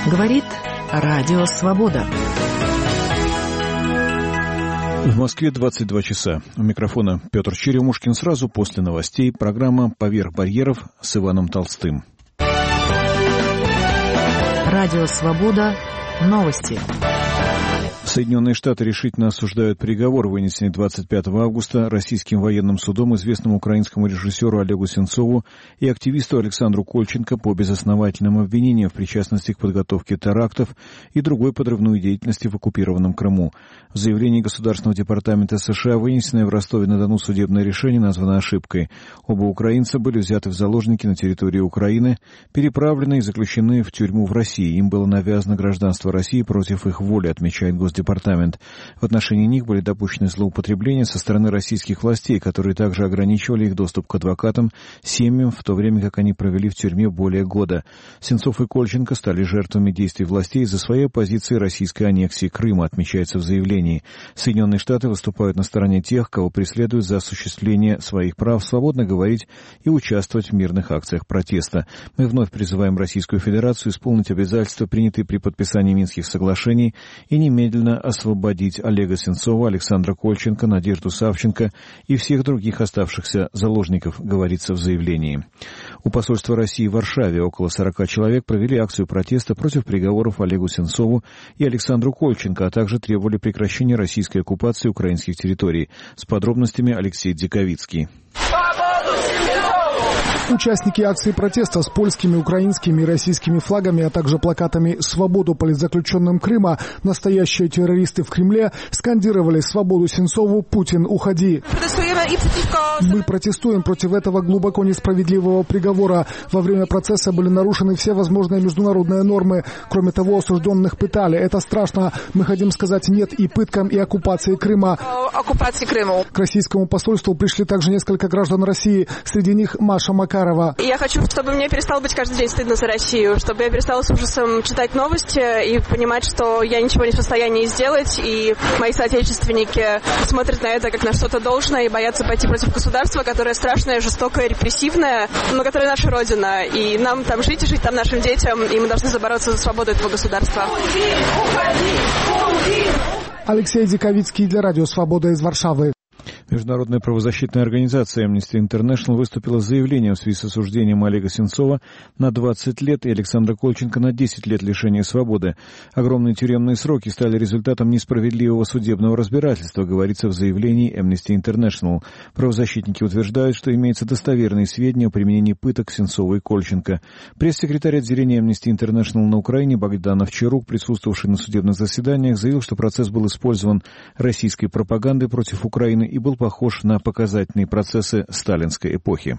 Говорит Радио Свобода. В Москве 22 часа. У микрофона Петр Черемушкин. Сразу после новостей программа «Поверх барьеров» с Иваном Толстым. Радио Свобода. Новости. Соединенные Штаты решительно осуждают приговор, вынесенный 25 августа российским военным судом известному украинскому режиссеру Олегу Сенцову и активисту Александру Кольченко по безосновательным обвинениям в причастности к подготовке терактов и другой подрывной деятельности в оккупированном Крыму. В заявлении Государственного департамента США вынесенное в Ростове-на-Дону судебное решение названо ошибкой. Оба украинца были взяты в заложники на территории Украины, переправлены и заключены в тюрьму в России. Им было навязано гражданство России против их воли, отмечает Госдепартамент. В отношении них были допущены злоупотребления со стороны российских властей, которые также ограничивали их доступ к адвокатам, семьям, в то время как они провели в тюрьме более года. Сенцов и Кольченко стали жертвами действий властей из-за своей оппозиции российской аннексии Крыма, отмечается в заявлении. Соединенные Штаты выступают на стороне тех, кого преследуют за осуществление своих прав свободно говорить и участвовать в мирных акциях протеста. Мы вновь призываем Российскую Федерацию исполнить обязательства, принятые при подписании Минских соглашений, и немедленно освободить Олега Сенцова, Александра Кольченко, Надежду Савченко и всех других оставшихся заложников, говорится в заявлении. У посольства России в Варшаве около 40 человек провели акцию протеста против приговоров Олегу Сенцову и Александру Кольченко, а также требовали прекращения российской оккупации украинских территорий. С подробностями Алексей Дзиковицкий. Участники акции протеста с польскими, украинскими и российскими флагами, а также плакатами «Свободу политзаключенным Крыма», «Настоящие террористы в Кремле» скандировали «Свободу Сенцову, Путин, уходи». Мы протестуем против этого глубоко несправедливого приговора. Во время процесса были нарушены все возможные международные нормы. Кроме того, осужденных пытали. Это страшно. Мы хотим сказать «нет» и пыткам, и оккупации Крыма. К российскому посольству пришли также несколько граждан России. Среди них Маша Макарова. Я хочу, чтобы мне перестало быть каждый день стыдно за Россию, чтобы я перестала с ужасом читать новости и понимать, что я ничего не в состоянии сделать, и мои соотечественники смотрят на это как на что-то должное и боятся пойти против государства, которое страшное, жестокое, репрессивное, но которое наша Родина. И нам там жить и жить там нашим детям, и мы должны бороться за свободу этого государства. Алексей Дзиковицкий для Радио Свобода из Варшавы. Международная правозащитная организация Amnesty International выступила с заявлением в связи с осуждением Олега Сенцова на 20 лет и Александра Кольченко на 10 лет лишения свободы. Огромные тюремные сроки стали результатом несправедливого судебного разбирательства, говорится в заявлении Amnesty International. Правозащитники утверждают, что имеются достоверные сведения о применении пыток Сенцова и Кольченко. Пресс-секретарь отделения Amnesty International на Украине Богдан Овчарук, присутствовавший на судебных заседаниях, заявил, что процесс был использован российской пропагандой против Украины и был похож на показательные процессы сталинской эпохи.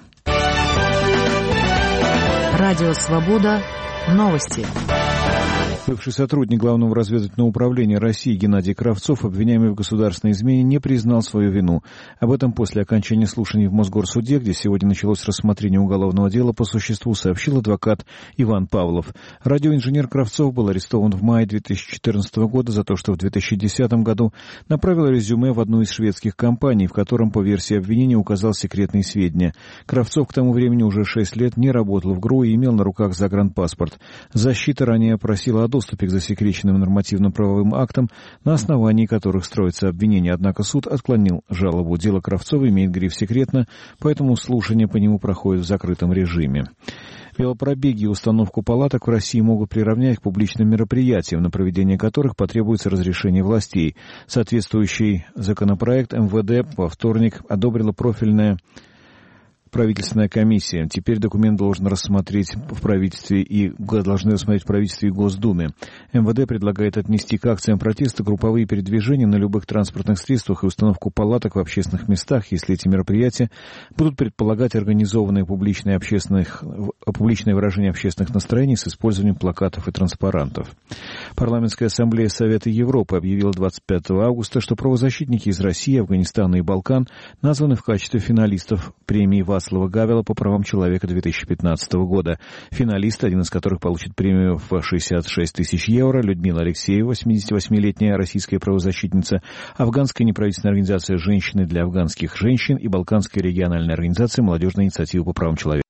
Радио Свобода. Новости. Бывший сотрудник Главного разведывательного управления России Геннадий Кравцов, обвиняемый в государственной измене, не признал свою вину. Об этом после окончания слушаний в Мосгорсуде, где сегодня началось рассмотрение уголовного дела по существу, сообщил адвокат Иван Павлов. Радиоинженер Кравцов был арестован в мае 2014 года за то, что в 2010 году направил резюме в одну из шведских компаний, в котором, по версии обвинения, указал секретные сведения. Кравцов к тому времени уже 6 лет не работал в ГРУ и имел на руках загранпаспорт. Защита ранее просила о доступе к засекреченным нормативно-правовым актам, на основании которых строится обвинение, однако суд отклонил жалобу. Дело Кравцова имеет гриф «секретно», поэтому слушание по нему проходит в закрытом режиме. Велопробеги и установку палаток в России могут приравнять к публичным мероприятиям, на проведение которых потребуется разрешение властей. Соответствующий законопроект МВД во вторник одобрила профильная правительственная комиссия. Теперь документ должны рассмотреть в правительстве и Госдуме. МВД предлагает отнести к акциям протеста групповые передвижения на любых транспортных средствах и установку палаток в общественных местах, если эти мероприятия будут предполагать организованное публичное выражение общественных настроений с использованием плакатов и транспарантов. Парламентская ассамблея Совета Европы объявила 25 августа, что правозащитники из России, Афганистана и Балкан названы в качестве финалистов премии Вацлава Гавела по правам человека 2015 года. Финалисты, один из которых получит премию в 66 тысяч евро, Людмила Алексеева, 88-летняя российская правозащитница, афганская неправительственная организация «Женщины для афганских женщин» и Балканская региональная организация «Молодежная инициатива по правам человека».